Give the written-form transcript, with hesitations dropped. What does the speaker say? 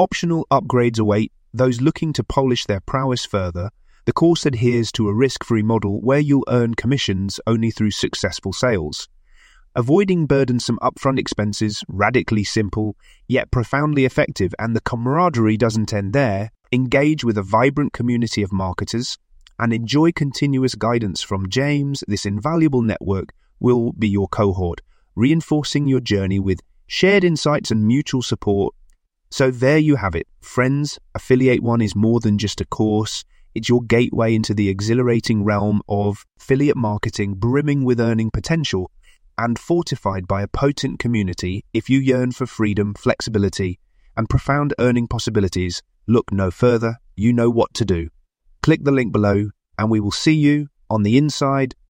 Optional upgrades await those looking to polish their prowess further. The course adheres to a risk-free model where you'll earn commissions only through successful sales. Avoiding burdensome upfront expenses, radically simple, yet profoundly effective, and the camaraderie doesn't end there. Engage with a vibrant community of marketers and enjoy continuous guidance from James. This invaluable network will be your cohort, reinforcing your journey with shared insights and mutual support. So there you have it. Friends, Affiliate One is more than just a course. It's your gateway into the exhilarating realm of affiliate marketing, brimming with earning potential and fortified by a potent community. If you yearn for freedom, flexibility, and profound earning possibilities, look no further. You know what to do. Click the link below, and we will see you on the inside